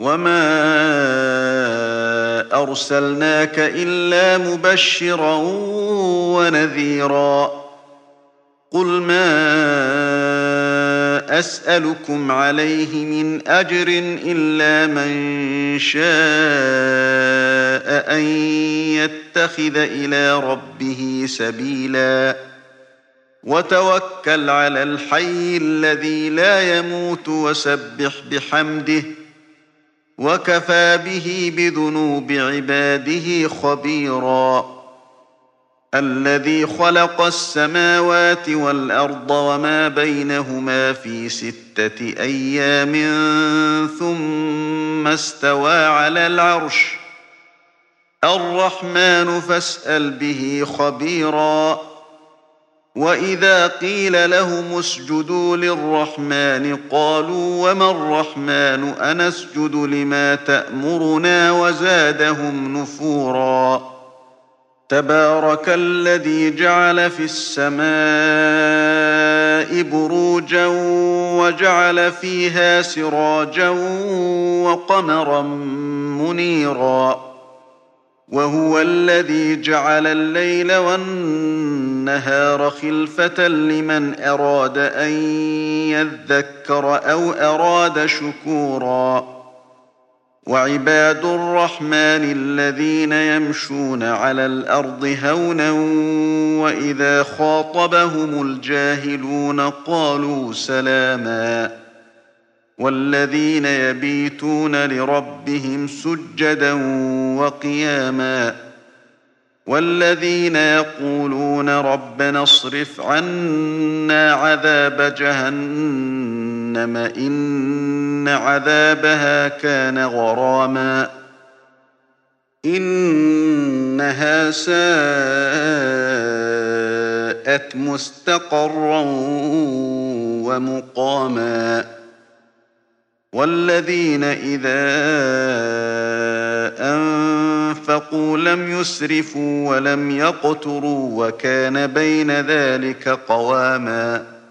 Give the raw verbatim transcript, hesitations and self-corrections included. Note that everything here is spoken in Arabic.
وما أرسلناك إلا مبشرا ونذيرا قل ما أسألكم عليه من أجر إلا من شاء أن يتخذ إلى ربه سبيلا وتوكل على الحي الذي لا يموت وسبح بحمده وكفى به بذنوب عباده خبيرا الذي خلق السماوات والأرض وما بينهما في ستة أيام ثم استوى على العرش الرحمن فاسأل به خبيرا وإذا قيل لهم اسجدوا للرحمن قالوا وما الرحمن أنسجد لما تأمرنا وزادهم نفورا تبارك الذي جعل في السماء بروجا وجعل فيها سراجا وقمرا منيرا وهو الذي جعل الليل والنهار خلفة لمن أراد أن يذكر أو أراد شكورا وعباد الرحمن الذين يمشون على الأرض هونا وإذا خاطبهم الجاهلون قالوا سلاما والذين يبيتون لربهم سجدا وقياما والذين يقولون ربنا اصرف عنا عذاب جهنم إن عذابها كان غراما إنها ساءت مستقرا ومقاما والذين إذا أنفقوا لم يسرفوا ولم يقتروا وكان بين ذلك قواما